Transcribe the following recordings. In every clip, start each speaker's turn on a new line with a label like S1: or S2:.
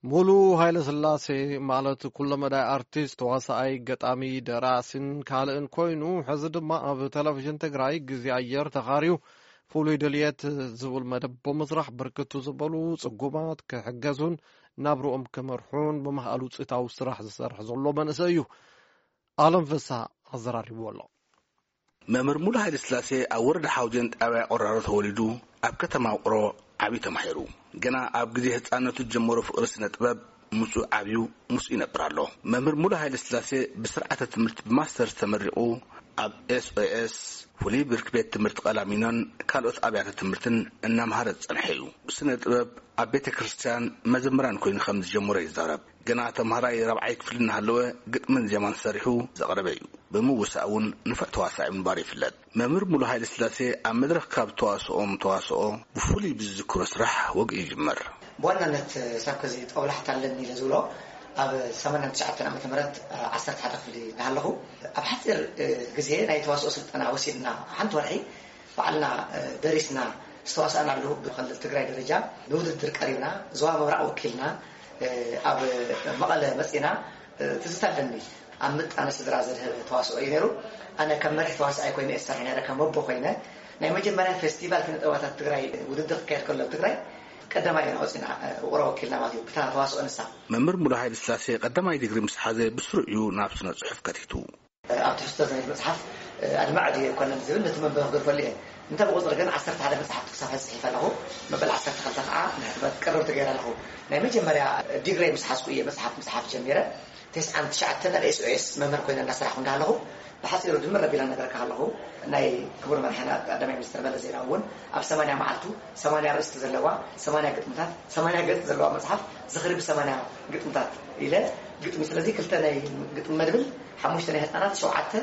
S1: ሙሉ ኃይለ ሥላሴ ማለት ኩሉ መዳይ አርቲስት ተዋሳኣይ ገጣሚ ደራስን ካልእን ኮይኑ ሕዚ ድማ ኣብ ቴሌቪዥን ትግራይ ግዜ ኣየር ተኻርዩ ፍሉይ ድልየት ዝብል መደብ ብምስራሕ ብርክቱ ዝበሉ ጽጉማት ክሕገዙን ናብርኦም ክመርሑን ብመሃሉ ውፅኢታዊ ስራሕ ዝሰርሕ ዘሎ መንእሰይ እዩ። ኣለም ፍስሓ ኣዘራሪብዎ ኣሎ።
S2: መምህር ሙሉ ኃይለ ሥላሴ ኣብ ወረዳ ሓውጀን ጣብያ ቆራሮ ተወሊዱ ኣብ ከተማ ውቅሮ ዓብይ ተማሂሩ ገና ኣብ ግዜ ህፃነቱ ጀመሮ ፍቅሪ ስነ ጥበብ ሙሱ ዓብዩ ሙሱ ይነብራሎ። መምህር ሙሉ ኃይለ ሥላሴ ብስርዓተ ትምህርት ብማስተር ተመሪቁ ኣብ SOS ፍሉይ ብርኪ ቤት ትምህርቲ ቀላሚኖን ካልኦት ኣብያተ ትምህርትን እናምሃረ ጸንሐ እዩ። ስነ ጥበብ ኣብ ቤተ ክርስቲያን መዘምራን ኮይኑ ከም ዝጀመረ ይዛረብ። ገና ተምሃራይ ረብዓይ ክፍሊ እናሃለወ ግጥምን ዜማን ሰሪሑ ዘቕረበ እዩ። ብምውሳእውን ንፈተዋሳኢ ምንባር ይፍለጥ። መምህር ሙሉ ኃይለ ሥላሴ ኣብ መድረክ ካብ ተዋስኦ ብፍሉይ ብዝዝክሮ ስራሕ ወግ ይጅመር።
S3: በዋናነት ሳብ ከዚ ጠውላሕታ ኣለኒ ለዝብሎ ኣብ 89 ዓመተ ምህረት 11 ክፍሊ እናሃለኹ ኣብ ሓፂር ግዜ ናይ ተዋስኦ ስልጠና ወሲድና ሓንቲ ወርሒ በዓልና ደሪስና ዝተዋሳእና ኣለሁ ብክልል ትግራይ ደረጃ ንውድድር ቀሪብና ዞባ ምብራቅ ወኪልና ኣብ መቐለ መፂና ትዝታለኒ ኣብ ምጣነ ስድራ ዘድህብ ተዋስኦ እዩ ነይሩ። ኣነ ከም መሪሕ ተዋሳኣይ ኮይነ እሰርሕ ነይረ ከም ወቦ ኮይነ ናይ መጀመርያ ፌስቲቫል ክነጥበባት ትግራይ ውድድር ክካየድ ከሎ ትግራይ ቀዳማይ ወፂና ውቅሮ ወኪልና ማለት እዩ ብታ ተዋስኦ ንሳ
S2: መምህር ሙሉ ኃይለ ሥላሴ ቀዳማይ ዲግሪ ምስ ሓዘ ብስሩዕ ናብ ስነ ጽሑፍ ከቲቱ
S3: ኣብ ትሕዝቶ ዝብል መጽሓፍ ኣድማዕድ ኮነ ዝብል ነቲ መንበብ ክገርፈሉ እየ እንተ ብቁፅሪ ግን 11 መጽሓፍ ክሳብ ጽሒፈ ኣለኹ መበል 12 ከዓ ንሕትመት ቅርብ ተገይረ ኣለኹ። ናይ መጀመርያ ዲግሪ ምስ ሓዝኩ እየ መጽሓፍ ጀሚረ 99 ኣብ SOS መምህር ኮይነ እናስራሕኩ እንዳለኹ ብሓፂሩ ድምር ረቢላ ነገር ካለኹ ናይ ክቡር መሪሕና ቀዳማይ ሚኒስትር መለስ ዜናዊ እውን ኣብ 80 መዓልቱ 80 ርእስቲ ዘለዋ 80 ግጥምታት 80 ገጽ ዘለዋ መጽሓፍ ዝኽሪ ብ80 ግጥምታት ኢለ ግጥሚ ስለዚ ክልተ ናይ ግጥም መድብል 5 ናይ ህፃናት 7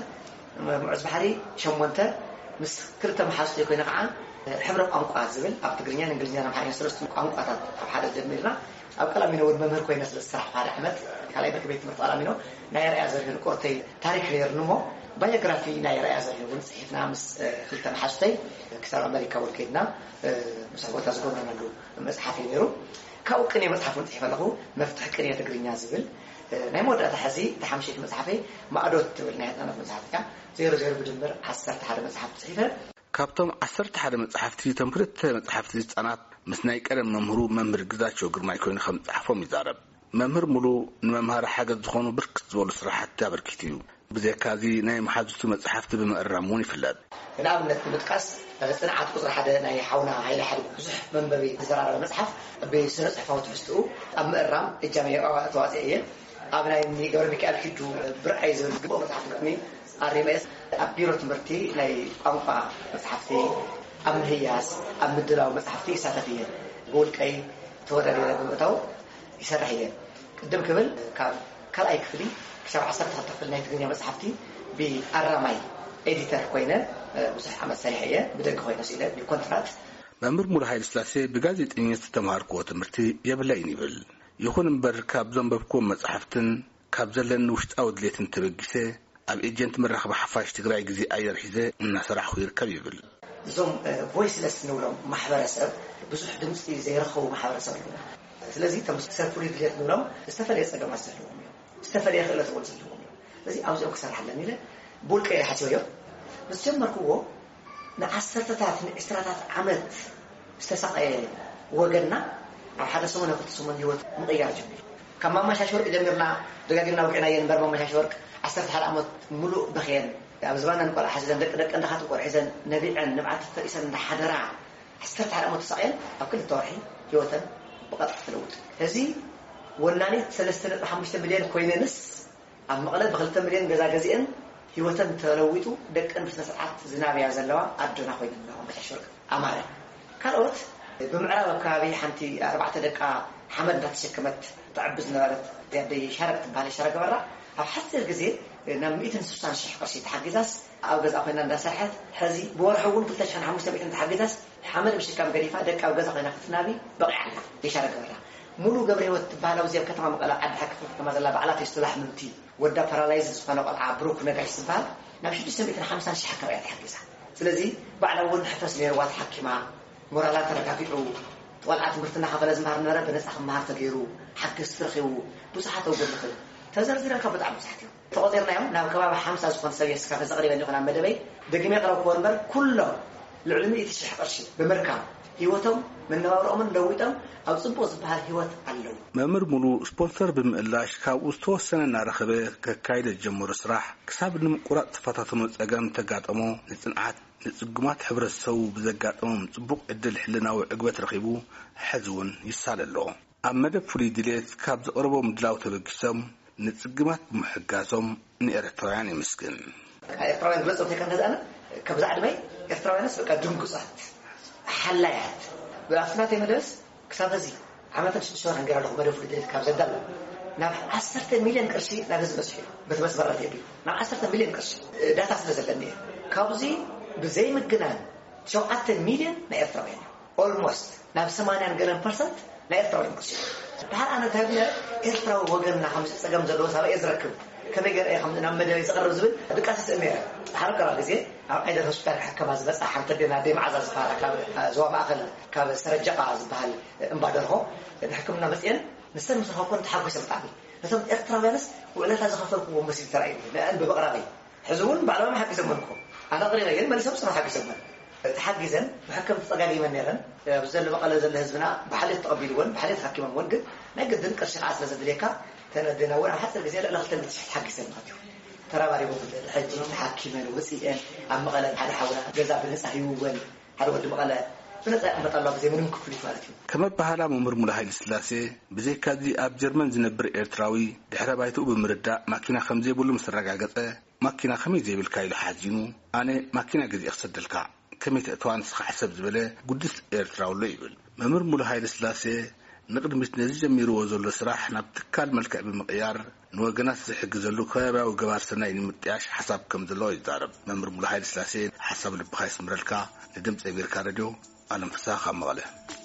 S3: ሙዕዝ ባሕሪ 8 ምስ ክልተ መሓዝቶ ኮይነ ከዓ ሕብረ ቋንቋ ዝብል ኣብ ትግርኛ እንግሊዝኛ ኣምሓርኛ ሰለስተ ቋንቋታት ኣብ ሓደ ጀሚርና ኣብ ቀላሚኖ ወድ መምህር ኮይነ ስለዝስራሕ ሓደ ዓመት ካልኣይ ብርኪ ቤት ትምህርቲ ቀላሚኖ ናይ ራእያ ዘርህን ቆርተይ ታሪክ ነርንሞ ባዮግራፊ ናይ ራእያ ዘርህን ጽሒፍና ምስ ክልተ መሓዝተይ ክሳብ ኣሜሪካ ወልከይድና ምስ ቦታ ዝገብረናሉ መጽሓፍ ነይሩ። ካብኡ ቅኔ መጽሓፍን ጽሒፈ ኣለኹ መፍትሕ ቅኔ ትግርኛ ዝብል ናይ መወዳእታ ሕዚ ተሓምሽት መጽሓፈይ ማዕዶት ትብል ናይ ህፃናት መጽሓፍ እያ 00 ብድምር 11 መጽሓፍ ጽሒፈ
S2: ካብቶም 11 መጽሓፍቲ ቶም ክልተ መጽሓፍቲ ህፃናት ምስ ናይ ቀደም መምህሩ መምህር ግዛቸው ግርማይ ኮይኑ ከም ጻሕፎም ይዛረብ። መምህር ሙሉ ንመምሃር ሓገዝ ዝኾኑ ብርክት ዝበሉ ስራሕቲ ኣበርኪቱ እዩ። ብዘካዚ ናይ መሓዝቱ መጽሓፍቲ ብምእራሙን ይፍለጥ።
S3: ንኣብነት ንምጥቃስ ጽንዓት ቁጥሪ 1 ናይ ሓውና ሃይለ ሓዲጉ ብዙሕ መንበቢ ዝዘራረበ መጽሓፍ ብስነ ጽሑፋዊ ትሕዝትኡ ኣብ ምእራም እጃመ ተዋፅአ እየ። ኣብ ናይ ገብረ ሚካኤል ኪዱ ብርኣይ ዝብል ግቦ መጽሓፍ ግጥሚ ኣሪመስ ኣብ ቢሮ ትምህርቲ ናይ ቋንቋ መጽሓፍቲ ኣብ ምሕያስ ኣብ ምድላው መጽሓፍቲ ይሳተፍ እየ። ብውልቀይ ተወዳዲረ ብምእታው ይሰርሕ እየ። ቅድም ክብል ካብ ካልኣይ ክፍሊ ክሳብ 12 ክፍሊ ናይ ትግርኛ መጽሓፍቲ ብኣራማይ ኤዲተር ኮይነ ብዙሕ ዓመት ሰሪሐ እየ። ብደገ ኮይነ ሲለ ብኮንትራት
S2: መምህር ሙሉ ኃይለ ሥላሴ ብጋዜጠኝነት ተማሃርክዎ ትምህርቲ የብላይን ይብል። ይኹን እምበር ካብ ዘንበብክዎም መጽሓፍትን ካብ ዘለኒ ውሽጣዊ ድሌትን ተበጊሰ ኣብ ኤጀንት መራኸቢ ሓፋሽ ትግራይ ግዜ ኣየር ሒዘ እናሰራሕኩ ይርከብ ይብል።
S3: እዞም ቮይስለስ ንብሎም ማሕበረሰብ ብዙሕ ድምፂ ዘይረኸቡ ማሕበረሰብ እዩ። ስለዚ ተመሳሳሊ ፍሉይ ድሌት ንብሎም ዝተፈለየ ፀገማት ዘለዎም እዮም፣ ዝተፈለየ ክእለት ዘለዎም እዮም። ስለዚ ኣብዚኦም ክሰርሕ ኣለኒ ኢለ ብውልቀይ ሓሲበዮ ምስ ጀመርክዎ ንዓሰርተታት ንዕስራታት ዓመት ዝተሳቀየ ወገንና ኣብ ሓደ ሰሞን ክልተ ሰሞን ህይወት ምቕያር ጀሚሩ ካብ ማማሻሽ ወርቂ ጀሚርና ደጋጊምና ውቂዕና የንበር ማማሻሽ ወርቅ 11 ዓመት ሙሉእ በኸየን ኣብ ዝባና ንቆልዓ ሓዚዘን ደቂ እንዳኻት ቆርሒዘን ነቢዐን ንብዓት ተሪሰን እንዳሓደራ 11 ዓመት ተሳቀየን ኣብ ክልተ ወርሒ ህይወተን ብቐጥታ ተለውጥ። እዚ ወናኒት 3.5 ሚልዮን ኮይነንስ ኣብ መቐለ ብ2 ሚልዮን ገዛ ገዚአን ህይወተን ተለዊጡ ደቀን ብስነ ስርዓት ዝናብያ ዘለዋ ኣዶና ኮይነን ማማሻሽ ወርቅ ኣማረ ካልኦት ብምዕራብ ኣከባቢ ሓንቲ 4 ደቃ ሓመድ እንዳተሸከመት تعبز نبرت يعني شارك تبالي شارك برا أو حتى الجزء نميتن سبحان شيء قصي تحجزاس أو جزء أخونا ندسحت حزي بورحون قلت عشان حموس تبيتن تحجزاس حمل مش كم قريفة دك أو جزء أخونا فتنابي بقى على يشارك برا مولو قبل هو تبالا وزي كتر ما قال عد حكف كما زلا بعلات يصطلح منتي ودا بارالايز سبحان الله عبروك نجاش سبحان نمشي تسميتن حمسان شيء حكوا يتحجزها سلزي بعد أول حفظ ليروات حكي مع مرالات ركابيرو طلعت مرتنا حفله زمهر نرى بنصح مهار تغيرو حق استرخيو بصحه وبدخل تزرزر كبد عم صحتي تقدرنا يوم ناو كباب 5 سكون سوي اسكاف تقريبا يكون مدبي دقيم يقرب كورنر كله العلم يتشح قرشي بمركب هيوتهم من نورهم لويتهم او صبوز بها هيوت علو
S2: مامر مولو سبونسر بمقلاش كاب استوسن نارخبه ككايد الجمهور صراح كساب نمقرات تفاتاتمو صقام تغاطمو نصنعات نصقمات حبرسو بزغاطمو صبوق ادل حلناو عقبت رخيبو حزون يساللو امدب فلي ديليت كاب زقربو مدلاو تبكسم نصقمات محقاسم نيرتويان يمسكن
S3: ايرتراويان بلصو تكن هذا كبزع دمي ايرتراويانس بقى دنقصات حلايات بأسنات مدرس كسادزي عملت شو هنقرأ لهم بدو فلديت كاب زدلا نعم 10 مليون قرشي لازم بس شيء بس برا تيجي نعم 10 مليون قرشي داتا سلسلني كابزي بزي متجنان شو 10 مليون نيرتراويان almost نعم 80% نيرتراويان قرشي بحال أنا تابع إيرتراو وجرنا 5 سجم زلوا سبعة يزركب كم يجر أي 5 نعم مدري يسقر زبل بكاسة أميرة بحال كرا زي أيضا هسبتان حكم هذا بس أحمد تبينا ديم عزز فارق زوام أخل كاب سرجق عزز بحال إمبادره حكمنا مسئين نستلم سخافون تحقق سمتعني نستلم إرتراويانس وإلا تزخفلكم ومسيل ترعين لأن ببقرابي حزون بعد ما حق يسمونكم أنا قرينا ين ما لسه بصراحة حق يسمون تحجزن محكم تقالي من نيرن بزل بقى زل هزبنا بحال تقبلون بحال تحكمون ونقد ما يقدر قرش عسل زبليكا تندنا ولا حتى الجزيرة لا تلمس حق يسمونكم ترى باري بقول الحج تحكمنا وسيئن عم غلا حدا حولا جزاء بالنساء يوون حدا ود بقى فنزع مطلع زي منهم كفلي مالتي
S2: كما بحالا ممر مولى السلاسي بزي كادي اب جرمن زنبر ايرتراوي دحره بايتو بمردا ماكينه خمزي بولو مسرغاغصه ماكينه خمي زي بالكايل حاجينو انا ماكينه غزي اخسدلكا كميت اتوان سخ حسب زبله قدس ايرتراو لو يبل ممر مولى السلاسي نقدمت نزي جميرو وزل سراح نبتكال ملكع بمقيار نوغنات زحجزلو كبا وغبار سناي نمطياش حساب كم زلو يزارب ممر مولى السلاسي حسب لبخايس مرلكا ندمت غير كارديو أنا مساخة مغلى